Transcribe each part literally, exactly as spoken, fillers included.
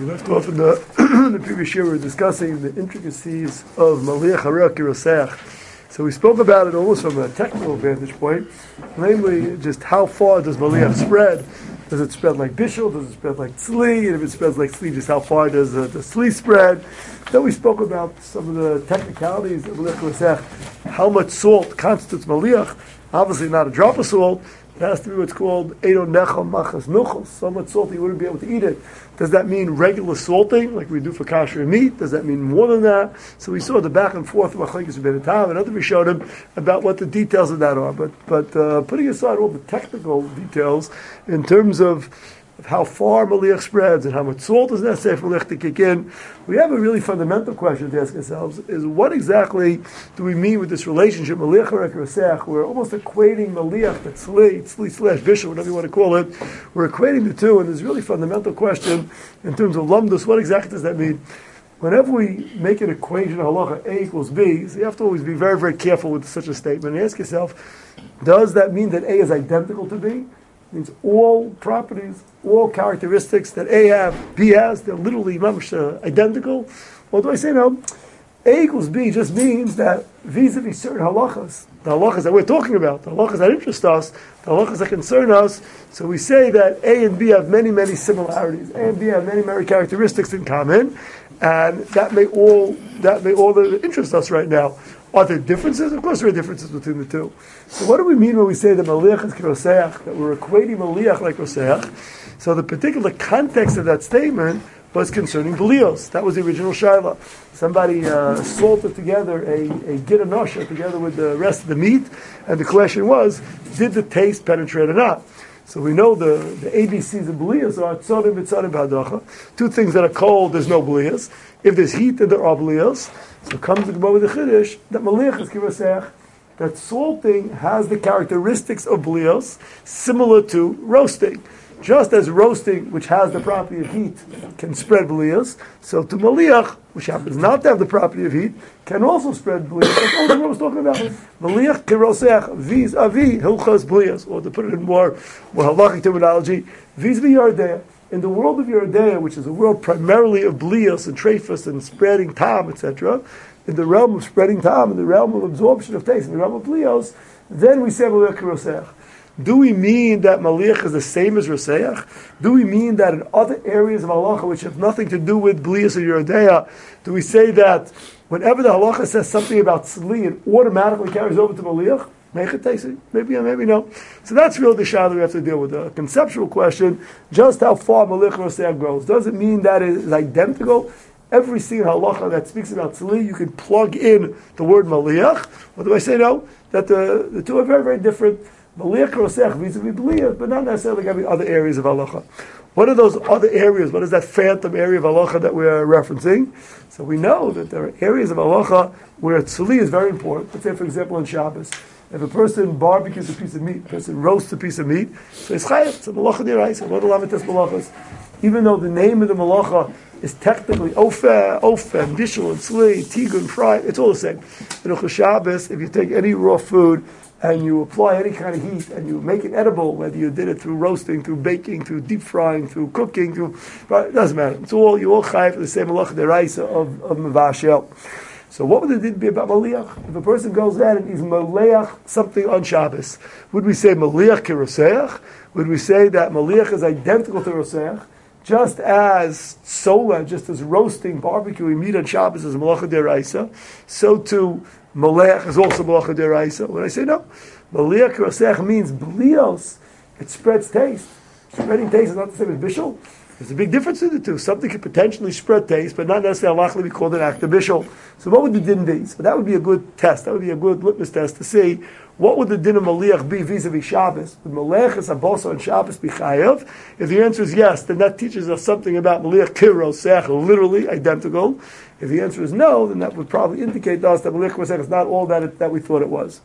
We left off in the, the previous year. We were discussing the intricacies of Maliach Harei Kiroseach. So we spoke about it almost from a technical vantage point, namely just how far does Maliach spread? Does it spread like Bishul? Does it spread like Tzli? And if it spreads like Tzli, just how far does uh, the Tzli spread? Then we spoke about some of the technicalities of Maliach Kiroseach, how much salt constitutes Maliach. Obviously not a drop of salt. It has to be what's called Edo Nechal Machas Nuchos. So much salt you wouldn't be able to eat it. Does that mean regular salting, like we do for kosher meat? Does that mean more than that? So we saw the back and forth of Machlekes Rebbeinu Tam, and other we showed him about what the details of that are. But but uh, putting aside all the technical details in terms of of how far Maliach spreads and how much salt is necessary for Maliach to kick in, we have a really fundamental question to ask ourselves, is what exactly do we mean with this relationship, Maliach Harei Kiroseach? We're almost equating Maliach, the Tzli, Tzli slash Bishul, whatever you want to call it, we're equating the two, and there's a really fundamental question in terms of Lamdus, what exactly does that mean? Whenever we make an equation of halacha A equals B, so you have to always be very, very careful with such a statement, and ask yourself, does that mean that A is identical to B? Means all properties, all characteristics that A have, B has, they're literally mamash, uh, identical. Or do I say no? A equals B just means that vis-a-vis certain halachas, the halachas that we're talking about, the halachas that interest us, the halachas that concern us, so we say that A and B have many, many similarities. A and B have many, many characteristics in common, and that may all that may all interest us right now. Are there differences? Of course there are differences between the two. So what do we mean when we say that Maliach is Kiroseach, that we're equating Maliach like Kiroseach? So the particular context of that statement was concerning Belios. That was the original Shaila. Somebody uh, salted together a, a git anosha together with the rest of the meat, and the question was, did the taste penetrate or not? So we know the, the A B Cs of Belios are Tzodim, Mitzodim, B'Hadacha. Two things that are cold, there's no Belios. If there's heat, then there are Belios. So comes the Gemara with the Chiddush that Maliach is Kiroseach, that salting has the characteristics of Belios, similar to roasting. Just as roasting, which has the property of heat, can spread Belios, so to Maliach, which happens not to have the property of heat, can also spread Belios. That's all the Gemara was talking about. Maliach Kiroseach vis-a-vis Hilchas Belios, or to put it in more, more halachic terminology, vis-a-vis Yardea. In the world of Yeridea, which is a world primarily of blios and trephus and spreading tam, et cetera, in the realm of spreading tam, in the realm of absorption of taste, in the realm of blios, then we say Maliach Kiroseach. Do we mean that Maliach is the same as Roseach? Do we mean that in other areas of halacha which have nothing to do with blios or Yeridea, do we say that whenever the halacha says something about tzli, it automatically carries over to Maliach? Make it tasty. Maybe yeah, maybe no. So that's really the shah that we have to deal with. A conceptual question, just how far Maliach Kiroseach goes. Does it mean that it is identical? Every single halacha that speaks about tzli, you can plug in the word Maliach. Or do I say no? That the, the two are very, very different. Maliach Kiroseach vis-a-vis Belios, but not necessarily going to be other areas of halacha. What are those other areas? What is that phantom area of halacha that we're referencing? So we know that there are areas of halacha where tzli is very important. Let's say, for example, in Shabbos. If a person barbecues a piece of meat, a person roasts a piece of meat, so it's chayav, it's a malacha d'oraisa, what lamites malachas. Even though the name of the malacha is technically ofen, ofen, bishul, and tzli, tigun, fry, it's all the same. In a Shabbos, if you take any raw food and you apply any kind of heat and you make it edible, whether you did it through roasting, through baking, through deep frying, through cooking, through, right, it doesn't matter. It's all, you all chayav for the same malacha d'oraisa of, of mevashel. So what would the din be about Maliach? If a person goes out and he's Maliach something on Shabbos, would we say Maliach Kiroseach? Would we say that Maliach is identical to Roseach? Just as sola, just as roasting, barbecuing meat on Shabbos is Malacha d'oraisa, so too Maliach is also Malacha d'oraisa. When I say no, Maliach Kiroseach means Belios, it spreads taste. Spreading taste is not the same as Bishul. There's a big difference in the two. Something could potentially spread taste, but not necessarily halachically be called an act of bishul. So what would the din be? So that would be a good test. That would be a good litmus test to see what would the din of Maliach be vis-a-vis Shabbos. Would Malachas Abosa on Shabbos be chayav? If the answer is yes, then that teaches us something about Maliach Kiroseach, literally identical. If the answer is no, then that would probably indicate to us that Maliach Kiroseach is not all that it, that we thought it was.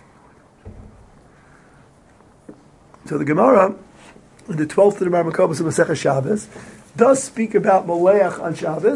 So the Gemara, in the twelfth of the Marmakobos of Masechah Shabbos, does speak about Maleach on Shabbos,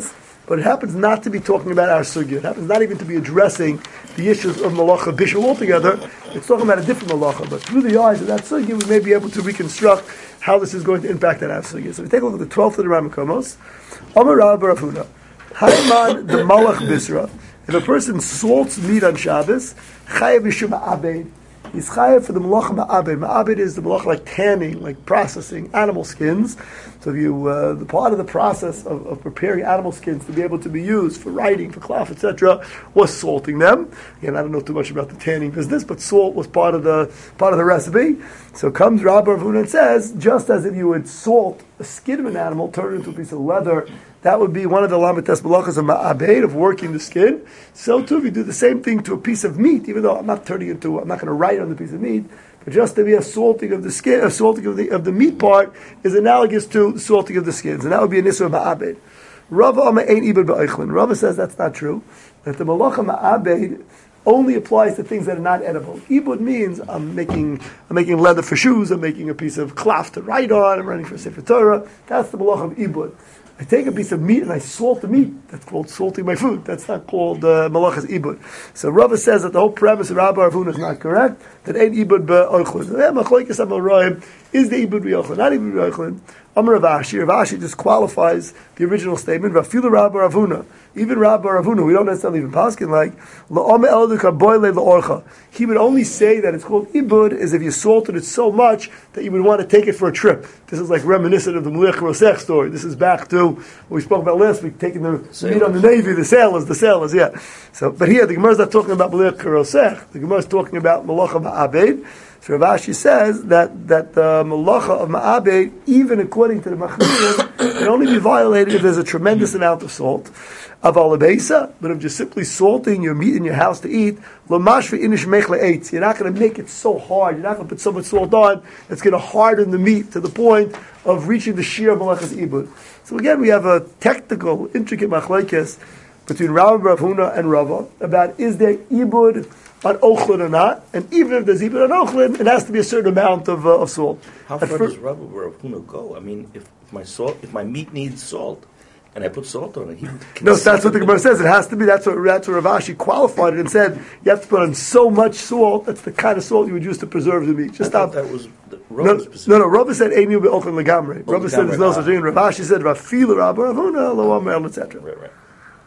but it happens not to be talking about our sugya. It happens not even to be addressing the issues of malacha bishul altogether. It's talking about a different malacha. But through the eyes of that sugya, we may be able to reconstruct how this is going to impact that our sugya. So we take a look at the twelfth of the Ramakomos. Amar Rav bar Avuna, Haiman the malach bisra. If a person salts meat on Shabbos, chayav yishum abed. He's chayav for the malacha ma'abed. Ma'abed is the malacha like tanning, like processing animal skins. So if you, uh, the part of the process of, of preparing animal skins to be able to be used for writing, for cloth, et cetera, was salting them. Again, I don't know too much about the tanning business, but salt was part of the part of the recipe. So comes Rav bar Avuna and says, just as if you would salt a skin of an animal, turn it into a piece of leather, that would be one of the lamites malachas of ma'abed, of working the skin. So too, if you do the same thing to a piece of meat, even though I'm not turning it to, I'm not going to write on the piece of meat, but just to be a salting of the skin, a salting of the of the meat part is analogous to the salting of the skins, and that would be an issue of ma'abed. Rava Amar ain't ibud ba'eichlin. Rava says that's not true. That the malacha ma'abed only applies to things that are not edible. Ibud means I'm making I'm making leather for shoes, I'm making a piece of cloth to write on, I'm running for Sefer Torah. That's the malacha of ibud. I take a piece of meat and I salt the meat. That's called salting my food. That's not called uh, malachas ibud. So Rava says that the whole premise of Rav bar Avuna is not correct. That ain't ibud be'ochlin. Machlokes amoraim is the ibud be'ochlin, not ibud be'ochlin. Amar Rav Ashi. Rav Ashi disqualifies the original statement. Vafilu Rav bar Avuna. Even Rav bar Avuna, we don't necessarily even paskin like la'om eldukar boile la'orcha. He would only say that it's called ibud is if you salted it so much that you would want to take it for a trip. This is like reminiscent of the Meliach Rosech story. This is back to what we spoke about last week, taking the sailors. Meat on the Navy, the sailors, the sailors, yeah. So, but here the Gemara is not talking about Meliach Rosech. The Gemara is talking about Malacha Ma'abed. So Rav Ashi says that that the Malacha of Ma'abed, even according to the Machmirim, can only be violated if there's a tremendous amount of salt. Aval Beisa, but of just simply salting your meat in your house to eat, Lamash inish mechle eitz. You're not going to make it so hard. You're not going to put so much salt on that's going to harden the meat to the point of reaching the shear of malachas ibud. So again, we have a technical, intricate machlekes between Rav bar Avuna and Rava about is there ibud on ochlin or not, and even if there's ibud on ochlin, it has to be a certain amount of, uh, of salt. How At far first, does Rav bar Avuna go? I mean, if, if my salt, if my meat needs salt, and I put salt on it. He no, that's what the Gemara says. It has to be. That's what that's what Rav Ashi qualified it and said. You have to put on so much salt. That's the kind of salt you would use to preserve the meat. Just stop. That was the no, no, no. Rava said "Einu be'ochen legamrei." Rava said there's no such thing. Rav Ashi said "Rafilu Rav bar Avuna lo amar," et cetera. Right, right.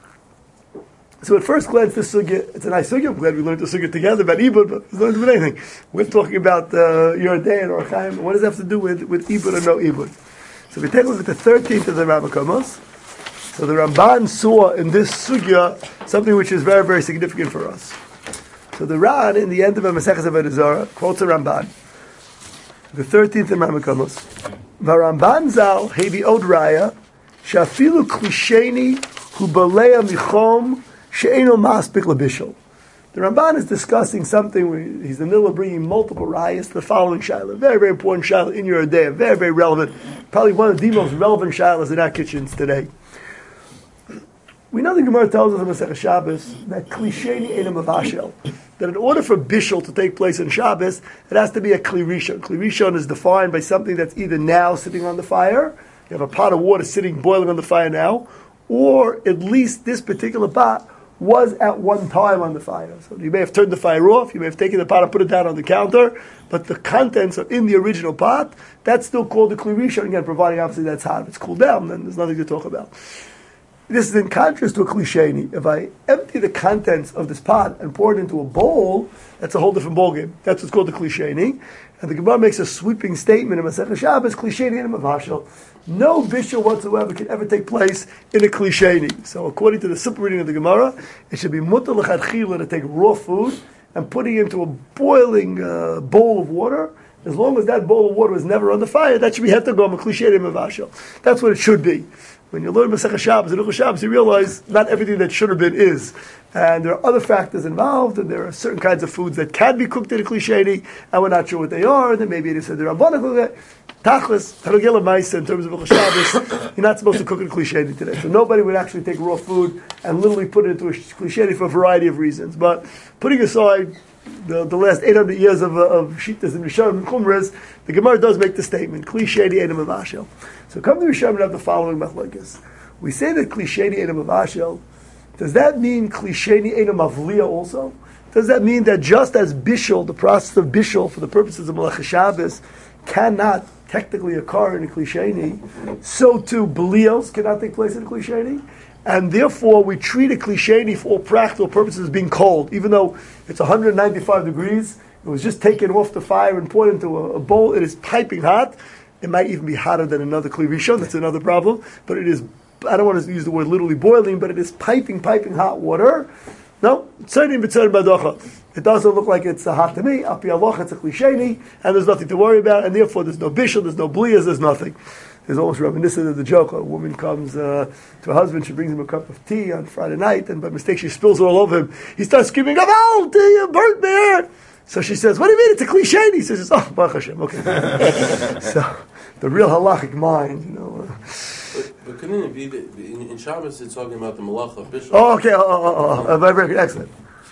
So at first glance, this sugya, it's a nice sugya. I'm glad we learned the sugya together about ibud, but it's not doing anything. We're talking about uh, your day and Or Chaim. What does that have to do with with ibud or no ibud? So we take a look at the thirteenth of the Ramakomos. So the Ramban saw in this sugya something which is very, very significant for us. So the Ran, in the end of a Maseches Avodah Zarah, quotes a Ramban. The thirteenth of Ramakomos. Varamban zal hevi od raya shafilu klisheni hu balea michom she'eno maspik labishol. The Ramban is discussing something where he's in the middle of bringing multiple rayas to the following shayla. Very, very important shayla in your day. Very, very relevant. Probably one of the most relevant shaylas in our kitchens today. We know the Gemara tells us in Masechah Shabbos that klisheni enam avashel, that in order for bishul to take place on Shabbos, it has to be a kli rishon. Kli rishon is defined by something that's either now sitting on the fire, you have a pot of water sitting boiling on the fire now, or at least this particular pot was at one time on the fire. So you may have turned the fire off, you may have taken the pot and put it down on the counter, but the contents are in the original pot. That's still called the kli rishon, again, providing obviously that's hot. If it's cooled down, then there's nothing to talk about. This is in contrast to a klisheni. If I empty the contents of this pot and pour it into a bowl, that's a whole different ballgame. That's what's called the klisheni. And the Gemara makes a sweeping statement in Masechah Shabbos, klisheni and mavashel. No bishul whatsoever can ever take place in a klisheni. So according to the simple reading of the Gemara, it should be mutar l'chadchila to take raw food and putting it into a boiling uh, bowl of water. As long as that bowl of water is never on the fire, that should be hetergom, a klisheni and mavashel. That's what it should be. When you learn Masechah Shabbos and Hilchos Shabbos, you realize not everything that should have been is. And there are other factors involved, and there are certain kinds of foods that can be cooked in a klisheni, and we're not sure what they are, and then maybe it said they're abundant. Tachlis, Harugela Maisa, in terms of Hilchos Shabbos, you're not supposed to cook in a klisheni today. So nobody would actually take raw food and literally put it into a klisheni for a variety of reasons. But putting aside the, the last eight hundred years of, uh, of Shittas and Rishonim and Chumras, the Gemara does make the statement, klisheni enam avashel. So come to Rishonim and have the following machlokes. We say that klisheni ena mavashel. Does that mean klisheni ena mavliya also? Does that mean that just as bishul, the process of bishul for the purposes of Melech Shabbos, cannot technically occur in a klisheni, so too blios cannot take place in a klisheni? And therefore we treat a klisheni for all practical purposes as being cold, even though it's one hundred ninety-five degrees, it was just taken off the fire and poured into a, a bowl, it is piping hot. It might even be hotter than another kli rishon, that's another problem, but it is, I don't want to use the word literally boiling, but it is piping, piping hot water. No, it doesn't look like it's a hot to me. Api aloch, it's a klisheni, and there's nothing to worry about, and therefore there's no bishul, there's no blias, there's nothing. There's almost reminiscent of the joke. A woman comes uh, to her husband, she brings him a cup of tea on Friday night, and by mistake she spills it all over him. He starts screaming, "Oh, tea, you burnt me!" So she says, "What do you mean? It's a klisheni." He says, "Oh, Baruch Hashem, okay." So the real halachic mind, you know. Uh, But, but couldn't it be that in, in Shabbos it's talking about the malacha bishul? Oh, okay. Oh, oh, oh, oh. Very, very excellent.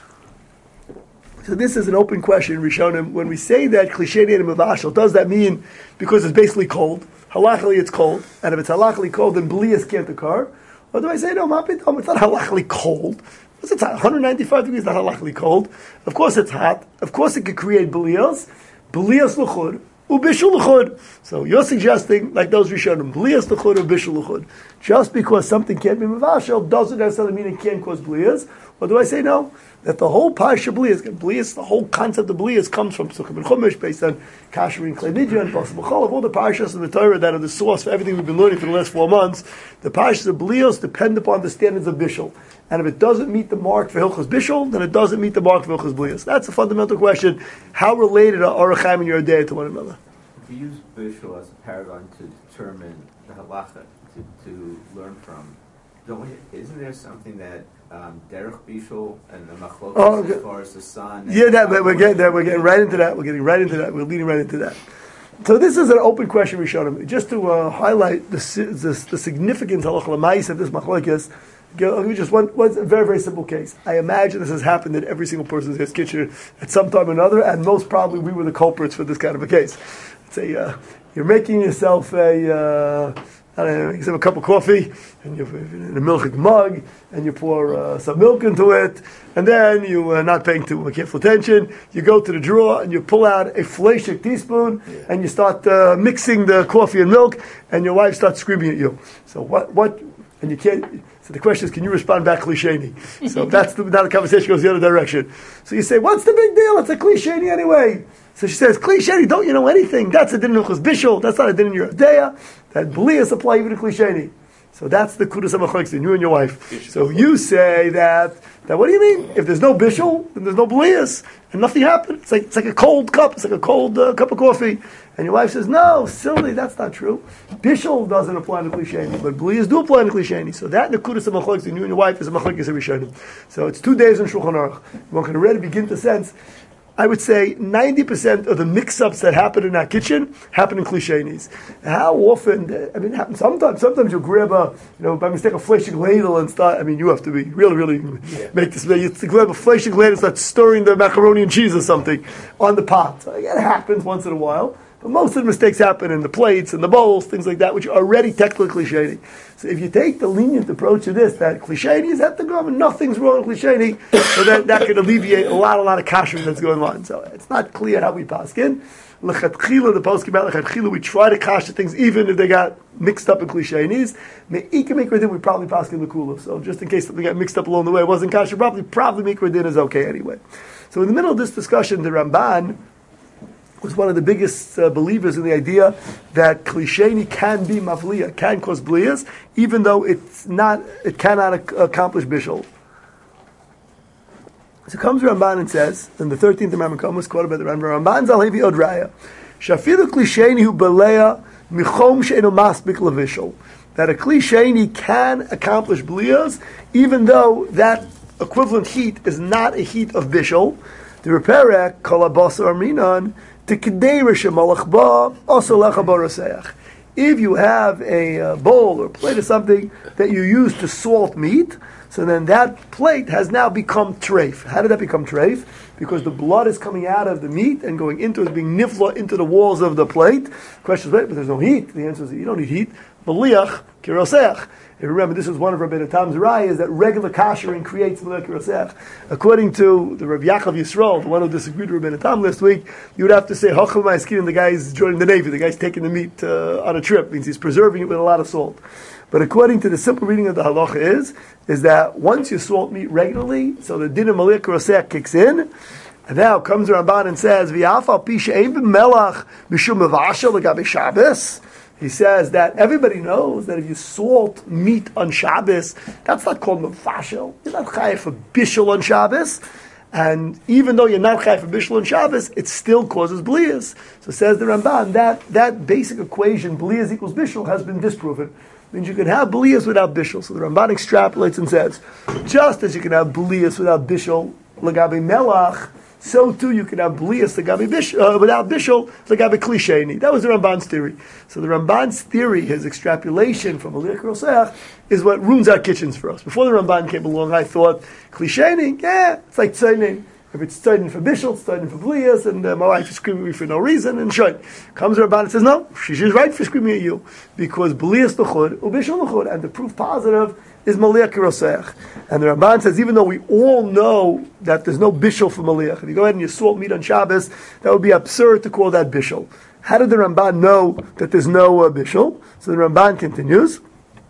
So this is an open question, Rishonim. When we say that klisheni and mavashel, does that mean because it's basically cold? Halachically it's cold, and if it's halachically cold, then blias can't occur. Or do I say no? It's not halachically cold. It's hot. one hundred ninety-five degrees is not halachically cold. Of course it's hot. Of course it could create blias. Blias l'chud. Ubishul l'chud. So you're suggesting, like those Rishonim, blias l'chud or bishul l'chud. Just because something can't be mavashel doesn't necessarily mean it can't cause blias. Or do I say no? That the whole parsha blias, blias, the whole concept of blias comes from Sukkah and Chumash, based on Kasher and Klei Nidya and Basar B'chol, all the parshas in the Torah that are the source for everything we've been learning for the last four months. The parshas of blias depend upon the standards of bishul. And if it doesn't meet the mark for Hilchos Bishul, then it doesn't meet the mark for Hilchos Blias. That's a fundamental question. How related are Orach Chaim and Yerodea to one another? If you use Bishul as a paradigm to determine the halacha, to, to learn from, don't we, isn't there something that um, Derech Bishul and the Machlokes oh, okay. as far as the sun? Yeah, that, we're getting there. We're getting right into that. We're getting right into that. We're leading right into that. So this is an open question, Rishonim. Just to uh, highlight the, the, the significance of Halacha of this Machlokes. I'll give you just one, one very, very simple case. I imagine this has happened in every single person's kitchen at some time or another, and most probably we were the culprits for this kind of a case. Say uh, you're making yourself a, uh, I don't know, you have a cup of coffee, and you're in a milk mug, and you pour uh, some milk into it, and then you are not paying too careful attention. You go to the drawer and you pull out a fleshik teaspoon, yeah. and you start uh, mixing the coffee and milk, and your wife starts screaming at you. So what? What? And you can't. So the question is, can you respond back klisheni? So that's the, now the conversation goes the other direction. So you say, what's the big deal? It's a klisheni anyway. So she says, klisheni, don't you know anything? That's a din in Hilchos Bishul. That's not a din in Yerodea. That blias apply even to klisheni. So that's the kudas hamachlokes in you and your wife. So you say that, that what do you mean? If there's no bishul, then there's no blias, and nothing happened. It's like it's like a cold cup. It's like a cold uh, cup of coffee. And your wife says, no, silly, that's not true. Bishul doesn't apply to klisheni, but blias do apply to klisheni. So that nekudas hamachlokes in you and your wife is a machlokes rishonim. So it's two days in Shulchan Aruch. One can already begin to sense. I would say ninety percent of the mix-ups that happen in our kitchen happen in klishenis. How often, I mean, it happens sometimes. Sometimes you'll grab a, you know, by mistake, a fleshing ladle and start, I mean, you have to be really, really yeah. make this, you grab a fleshing ladle and start stirring the macaroni and cheese or something on the pot. So it happens once in a while. But most of the mistakes happen in the plates and the bowls, things like that, which are already technically klisheni. So if you take the lenient approach to this, that klisheni is at the government, nothing's wrong with klisheni, so that, that could alleviate a lot, a lot of kashrut that's going on. So it's not clear how we paskin. L'chatchila, the poskim about l'chatchila, we try to kasher things even if they got mixed up in klishenis. Me'ika mikradin, we probably paskin l'kula. So just in case something got mixed up along the way, it wasn't kasher, probably, probably mikradin is okay anyway. So in the middle of this discussion, the Ramban was one of the biggest uh, believers in the idea that klisheni can be mavliya, can cause blias, even though it's not, it cannot ac- accomplish bishul. So comes Ramban and says, in the thirteenth Amendment, was quoted by the Ramban, Ramban zalhevi od raya, shafilu klisheni hu beleya michom she'enu masbik levishul, that a klisheni can accomplish blias, even though that equivalent heat is not a heat of bishul. The reparak kol habasar arminan. If you have a uh, bowl or plate of something that you use to salt meat, So then that plate has now become treif. How did that become treif? Because the blood is coming out of the meat and going into it, being nifla into the walls of the plate. The question is, wait, but there's no heat. The answer is, you don't need heat. Maliach kiroseach. And remember, this is one of Rabbeinu Tam's raya, is that regular kashering creates maliach kiroseach. According to the Rabbi Yaakov Yisrael, the one who disagreed with Rabbeinu Tam last week, you would have to say, hachal ma'askin, the guy's joining the Navy, the guy's taking the meat uh, on a trip, means he's preserving it with a lot of salt. But according to the simple reading of the halacha is, is that once you salt meat regularly, so the din of maliach kiroseach kicks in, and now comes the Ramban and says, "V'yafal pi she'ein b'melach mishum mevashel l'gabe Shabbos." He says that everybody knows that if you salt meat on Shabbos, that's not called mevashel. You're not chayav for bishul on Shabbos, and even though you're not chayav for bishul on Shabbos, it still causes blias. So says the Ramban that that basic equation, blias equals bishul, has been disproven. It means you can have blias without bishul. So the Ramban extrapolates and says, just as you can have blias without bishul l'gabe melach, so too you can have blias uh, without bishul l'gabe klisheni. That was the Ramban's theory. So the Ramban's theory, his extrapolation from maliach kiroseach, is what ruins our kitchens for us. Before the Ramban came along, I thought klisheni, yeah, it's like tzainin. If it's tzainin for bishul, it's tzainin for blias, and uh, my wife is screaming at me for no reason, and should. Comes the Ramban and says, no, she's right for screaming at you, because blias l'chud, ubishul l'chud, and the proof positive is maliach kiroseach. And the Ramban says, even though we all know that there's no bishul for maliach, if you go ahead and you salt meat on Shabbos, that would be absurd to call that bishul. How did the Ramban know that there's no uh, bishul? So the Ramban continues,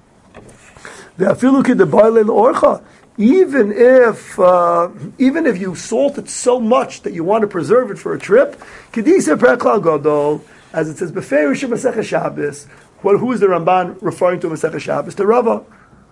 even if uh, even if you salt it so much that you want to preserve it for a trip, as it says, Beferish Masechah Shabbos. Who is the Ramban referring to Masechah Shabbos? To Rava.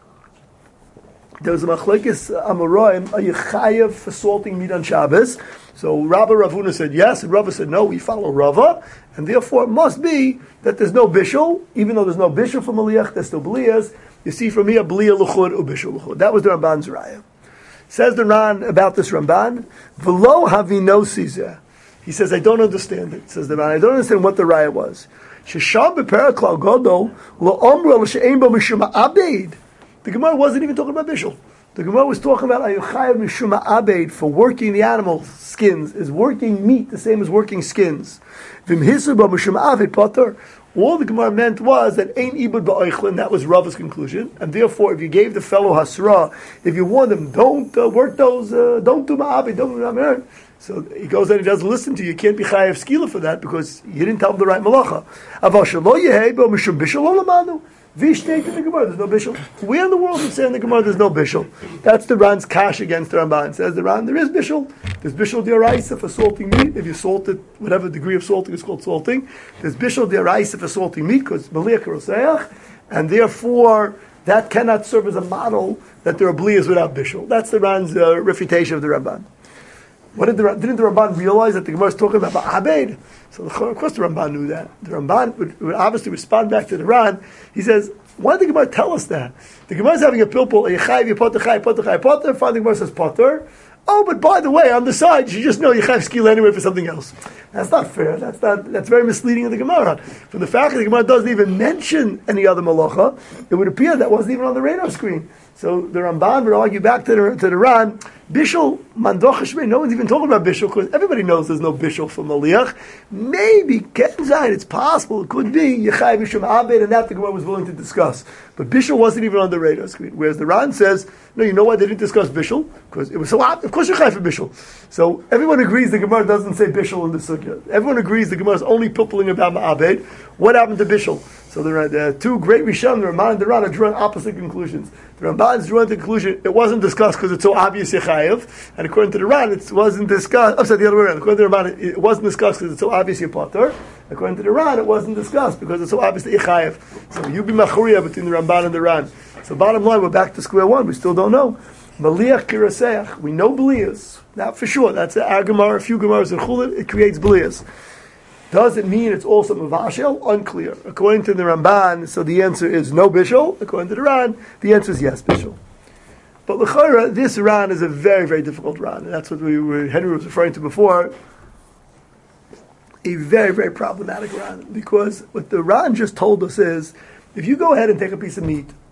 There was a machlekes amoraim, are you chayav for salting meat on Shabbos? So Rabba Ravuna said yes, and Rava said no, we follow Rava, and therefore it must be that there's no bishul, even though there's no bishul for maliach, there's still blias. You see from here, bliya l'chud u bishul l'chud. That was the Ramban's raya. Says the Ran about this Ramban, v'lo havinosizeh. He says, I don't understand it. Says the Ran, I don't understand what the raya was. Shesham be'peraklau godol la'omra l'she'ein bo mishum abed. The Gemara wasn't even talking about bishul. The Gemara was talking about ayuchayev mishum abed, for working the animal skins. Is working meat the same as working skins? V'mhisu bo mishum abed potter. All the Gemara meant was that ain't ibud ba'oichlin. That was Rava's conclusion, and therefore, if you gave the fellow hasra, if you warned him, don't uh, work those, uh, don't do ma'abed, don't do ma'amir. So he goes and he doesn't listen to you. You can't be chayav skila for that because you didn't tell him the right malacha. Aval shelo yehei bo mishum bishul lo lamanu. Vishnei in the Gemara, there's no bishul. Where in the world is saying in the Gemara there's no bishul? That's the Ran's kash against the Ramban. Says the Ran, there is bishul. There's bishul d'oraisa for salting meat. If you salt it, whatever degree of salting is called salting. There's bishul d'oraisa for salting meat because maliach kiroseach, and therefore that cannot serve as a model that there are blias without bishul. That's the Ran's uh, refutation of the Ramban. What did the, didn't the Ramban realize that the Gemara is talking about Abed? So of course the Ramban knew that. The Ramban would, would obviously respond back to the Ran. He says, why did the Gemara tell us that? The Gemara is having a pilpul, Yechayev, Yepoter, Chayev, Poter, Chayev, Poter. Finally the Gemara says Poter. Oh, but by the way, on the side, you just know Yechayev skill anyway for something else. That's not fair. That's not. That's very misleading of the Gemara. From the fact that the Gemara doesn't even mention any other malacha, it would appear that wasn't even on the radar screen. So the Ramban would argue back to the, to the Ran, Bishul, Mandoch Hashmei, no one's even talking about Bishul, because everybody knows there's no Bishul for Maliach. Maybe, Kenzain, it's possible, it could be, Yechai Bishum Abed, and that the Gemara was willing to discuss. But Bishul wasn't even on the radar screen. Whereas the Ran says, no, you know why they didn't discuss Bishul? Because it was so, of course Yechai for Bishul. So everyone agrees the Gemara doesn't say Bishul in the Sukkah. Everyone agrees the Gemara is only pippling about Ma'abed. What happened to Bishul? So the uh, two great Rishon, the Ramban and the Ran, are drawing opposite conclusions. The Ramban is drawing the conclusion it wasn't discussed because it's so obvious Yechayev, and according to the Ran, it wasn't discussed. Upside the other way around. According to the Ramban, it wasn't discussed because it's so obvious Yepoter. According to the Ran, it wasn't discussed because it's so obvious Yechayev. So you be machuriya between the Ramban and the Ran. So bottom line, we're back to square one. We still don't know. Maliach kiraseach. We know blias. Now for sure, that's our Gemara. A few Gemaras in Chulin, it creates blias. Does it mean it's also mavashel? Unclear. According to the Ramban, so the answer is no bishul. According to the Ran, the answer is yes bishul. But l'chayra, this Ran is a very, very difficult Ran, and that's what we were, Henry was referring to before. A very, very problematic Ran, because what the Ran just told us is, if you go ahead and take a piece of meat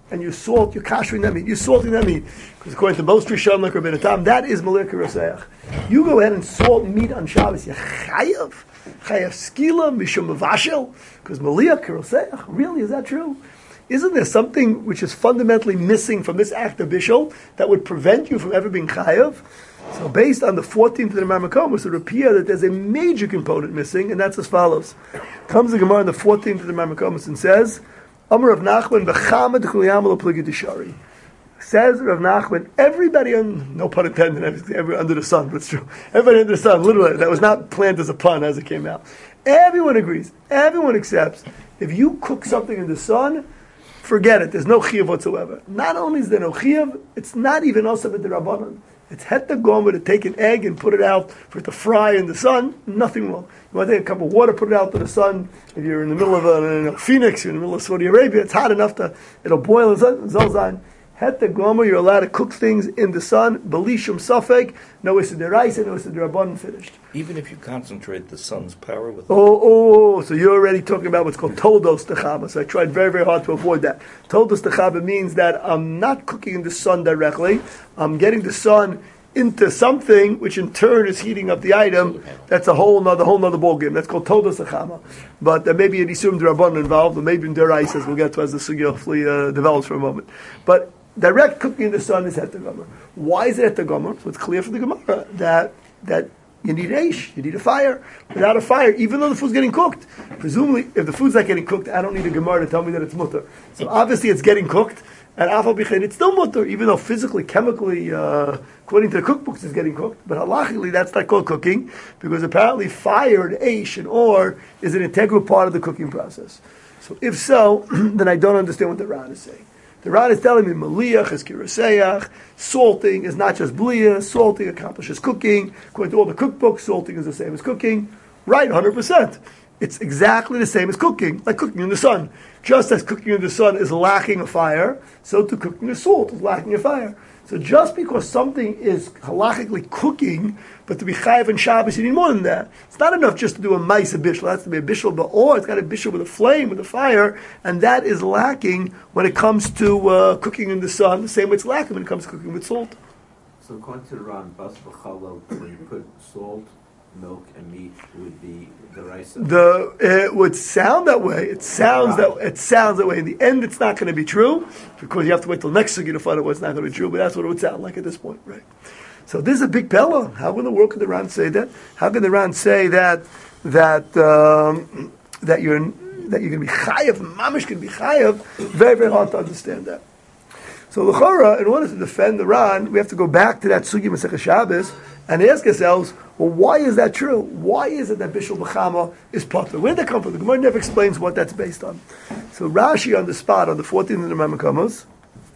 and you salt, you're kashering that meat, you're salting that meat. Because according to most Rishon, like Rabbeinu Tam, that is Malek Roseach. You go ahead and salt meat on Shabbos, you're chayav. Chayav skila, mishum mavashel. Because Malek Roseach, really, is that true? Isn't there something which is fundamentally missing from this act of bishul that would prevent you from ever being chayav? So based on the fourteenth of the Marmakomus, it would appear that there's a major component missing, and that's as follows. Comes the Gemara in the fourteenth of the Marmakomus and says, Amar Rav Nachman, B'chama d'chuliyam l'pligi d'shari. Says Rav Nachman, everybody, on, no pun intended, everybody under the sun, but it's true. Everybody under the sun, literally, that was not planned as a pun as it came out. Everyone agrees, everyone accepts, if you cook something in the sun, forget it, there's no chiyuv whatsoever. Not only is there no chiyuv, it's not even also with the Rabbanon. It's het the gomer to take an egg and put it out for it to fry in the sun, nothing wrong. You want to take a cup of water, put it out to the sun. If you're in the middle of a, a Phoenix, you're in the middle of Saudi Arabia, it's hot enough to, it'll boil in the sun. Het the gomer, you're allowed to cook things in the sun, belishum safek, no issa deraisa, no issa derabbanan, finished. Even if you concentrate the sun's power with Oh, oh, so you're already talking about what's called toldos techaba. So I tried very, very hard to avoid that. Toldos techaba means that I'm not cooking in the sun directly. I'm getting the sun into something which in turn is heating up the item. That's a whole nother, whole nother ballgame. That's called toldos techaba. But there may be an isum derabbanan involved, or maybe in deraisa, as we'll get to as the sugya hopefully uh, develops for a moment. But direct cooking in the sun is het the gomer. Why is it het the gomer? So it's clear from the Gemara that that you need aish, you need a fire. Without a fire, even though the food's getting cooked, presumably, if the food's not getting cooked, I don't need a Gemara to tell me that it's mutter. So obviously it's getting cooked, and afal bichein, it's still mutter, even though physically, chemically, uh, according to the cookbooks, it's getting cooked. But halachically, that's not called cooking, because apparently fire and aish and or is an integral part of the cooking process. So if so, then I don't understand what the Ran is saying. The Ran is telling me maliach is kiraseach, salting is not just bliya, salting accomplishes cooking. According to all the cookbooks, salting is the same as cooking. Right, one hundred percent. It's exactly the same as cooking, like cooking in the sun. Just as cooking in the sun is lacking a fire, so too cooking the salt is lacking a fire. So just because something is halachically cooking, but to be chayav and Shabbos, you need more than that. It's not enough just to do a ma'isa bishul. It has to be a bishul, but or it's got a bishul with a flame, with a fire, and that is lacking when it comes to uh, cooking in the sun. The same way it's lacking when it comes to cooking with salt. So according to the Ran, bas v'chalal, when you put salt, milk, and meat, would be the rice. The it would sound that way. It sounds that it sounds that way. In the end, it's not going to be true because you have to wait till next sugi to find out what's not going to be true. But that's what it would sound like at this point, right? So this is a big pella. How in the world could the Ran say that? How can the Ran say that that um, that you're that you're going to be chayav? Mamish can be chayav. Very very hard to understand that. So l'chora, in order to defend the Ran, we have to go back to that sugi Masechah Shabbos and ask ourselves, well, why is that true? Why is it that Bishul B'chama is potter? Where did that come from? The Gemara never explains what that's based on. So Rashi on the spot, on the fourteenth of the Mamakamas,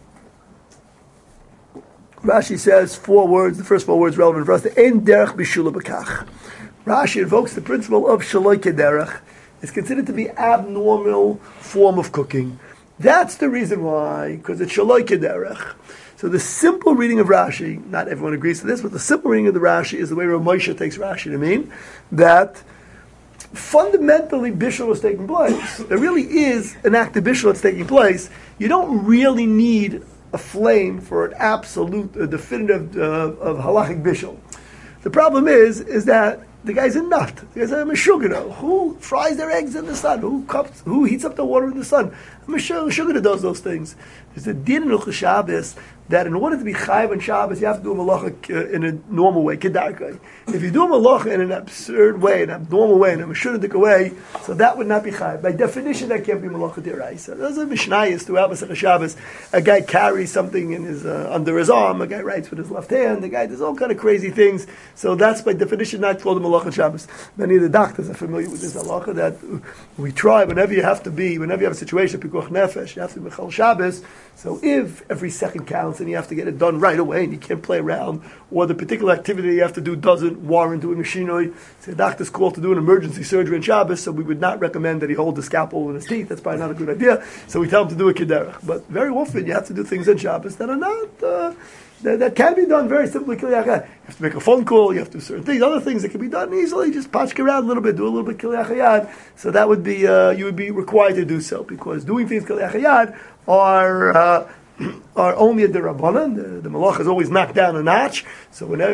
Rashi says four words, the first four words relevant for us, the Ein Derech Bishul B'kach. Rashi invokes the principle of Shaloi Kederech. It's considered to be abnormal form of cooking. That's the reason why, because it's Shaloi Kederech. So the simple reading of Rashi, not everyone agrees to this, but the simple reading of the Rashi is the way Rav Moshe takes Rashi to mean that fundamentally Bishul is taking place. There really is an act of Bishul that's taking place. You don't really need a flame for an absolute, a definitive uh, of halachic Bishul. The problem is, is that the guy's a nut. The guy's a meshugana. Who fries their eggs in the sun? Who cups, who heats up the water in the sun? A meshugana does those things. There's a din in Hilchos Shabbos that in order to be chayav on Shabbos, you have to do a malacha uh, in a normal way, kedarkai. If you do a malacha in an absurd way, an abnormal way, in a meshugadic way, so that would not be chayav. By definition, that can't be malacha deraisa. There's a mishnayos throughout Masechah Shabbos. A guy carries something in his uh, under his arm. A guy writes with his left hand. The guy does all kind of crazy things. So that's by definition not called a malacha Shabbos. Many of the doctors are familiar with this halacha that we try whenever you have to be, whenever you have a situation, pikuach nefesh, you have to be mechal Shabbos. So if every second counts and you have to get it done right away and you can't play around, or the particular activity you have to do doesn't warrant doing a shinoi, so the doctor's called to do an emergency surgery on Shabbos, so we would not recommend that he hold the scalpel in his teeth. That's probably not a good idea. So we tell him to do a kederach. But very often you have to do things on Shabbos that are not uh, that, that can be done very simply. Kiliach Hayad. You have to make a phone call. You have to do certain things. Other things that can be done easily. Just patchk around a little bit. Do a little bit Kiliach Hayad. So that would be uh, you would be required to do so, because doing things Kiliach Hayad are. Uh, are only a derabanan. The, the malach is always knocked down a notch. So whenever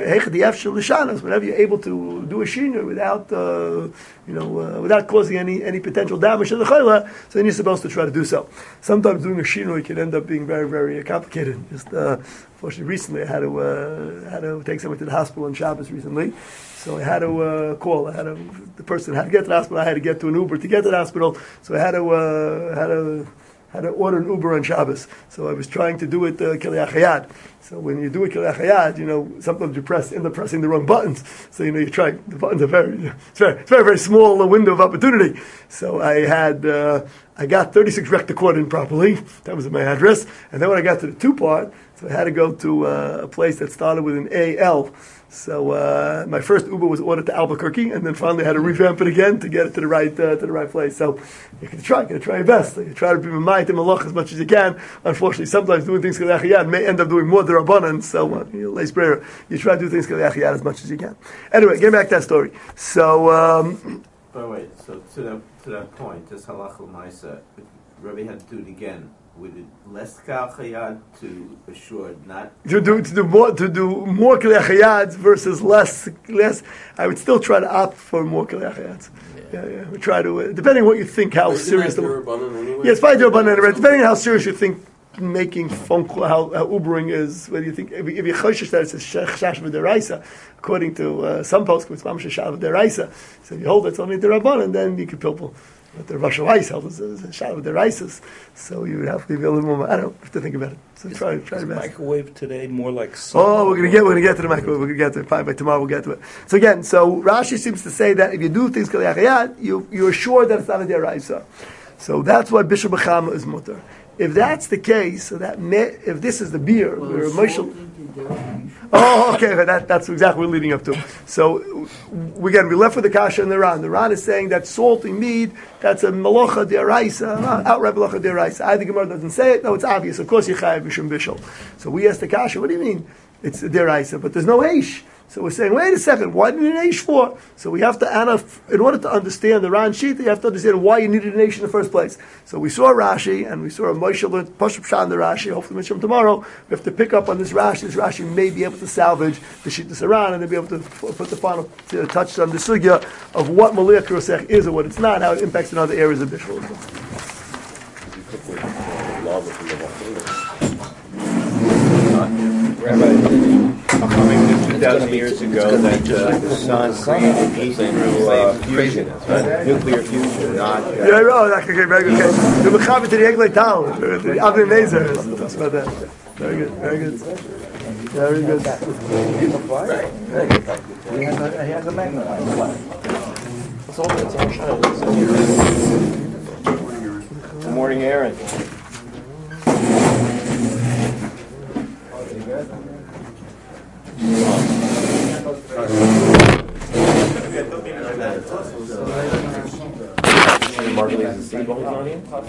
whenever you're able to do a shiner without, uh, you know, uh, without causing any, any potential damage to the chayla, so then you're supposed to try to do so. Sometimes doing a shiner can end up being very, very complicated. Just uh, unfortunately, recently I had to uh, had to take someone to the hospital on Shabbos recently. So I had to uh, call. I had to, the person had to get to the hospital. I had to get to an Uber to get to the hospital. So I had to uh, had to. had to order an Uber on Shabbos. So I was trying to do it uh, Kiliach Hayad. So when you do it Kiliach Hayad, you know, sometimes you press, end up pressing the wrong buttons. So, you know, you try, the buttons are very, it's very, it's very, very small a window of opportunity. So I had, uh, I got thirty-six recticord in properly. That was my address. And then when I got to the two part, so I had to go to uh, a place that started with an A L. So uh, my first Uber was ordered to Albuquerque, and then finally I had to revamp it again to get it to the right uh, to the right place. So you can try, you can try your best. You try to be ma'ayit and malach as much as you can. Unfortunately, sometimes doing things Kiliach Hayad may end up doing more derabanan. So uh, you know, prayer. You try to do things Kiliach Hayad as much as you can. Anyway, getting back to that story. So. Um, but wait, so to that to that point, this halach l'maisa, Rabbi had to do it again. With it less kal chayad to assure not to do to do more to do more kiliach hayad versus less less. I would still try to opt for more kiliach hayad. Yeah. yeah, yeah. We try to uh, depending on what you think how But serious the the anyway? yes, by derabanan anyway. Depending on how serious you think making phone call, how, how Ubering is. Whether you think if you choshesh that it's a chash v'deraisa, according to uh, some posts, it's mamash chash v'deraisa. So if you hold it's only derabanan, then you can pilpul. But the Rosh Hashanah held is a shadow of their ISIS, so you would have to be a little more. I don't have to think about it. So is, try, try is your best. Microwave today more like. Oh, we're gonna get, we're gonna get to the microwave. We're gonna get to it. Fine, by tomorrow we'll get to it. So again, so Rashi seems to say that if you do things Kiliach Hayad, you you're sure that it's not a deraisa. So that's why Bishul B'chama is mutter. If that's the case, so that may, if this is the beer, Well, where the Moshe. Oh, okay, that, that's exactly what we're leading up to. So, we, again, we left with the kasha and the Ran. The Ran is saying that salty meat, that's a malacha deraisa, outright malacha deraisa. Either Gemara doesn't say it, no, it's obvious. Of course, you chayav b'shum bishul. So we asked the kasha, what do you mean? It's a deraisa, but there's no eish. So we're saying, wait a second, why do you need an Aish for? So we have to, in order to understand the Ran Shita, you have to understand why you needed an Aish in the first place. So we saw Rashi, and we saw a Moshe Pashup Shan the Rashi, hopefully Mishram tomorrow. We have to pick up on this Rashi. This Rashi may be able to salvage the Shita Saran, and then be able to put the final touch on the sugya of what Maliyah Kurosech is or what it's not, how it impacts in other areas of Bishul. two thousand years ago that uh, the sun created heat through uh, fusion, uh, nuclear fusion, not... Uh, yeah, no, that's okay, very good. Okay. The Mechaber to the Eglei Tal, the Avnei Nezer, talks about that. Very good, very good. Very good. He has a magnifying. It's all, it's all shining. Good morning, Aaron. Marguerite and Seabones on you?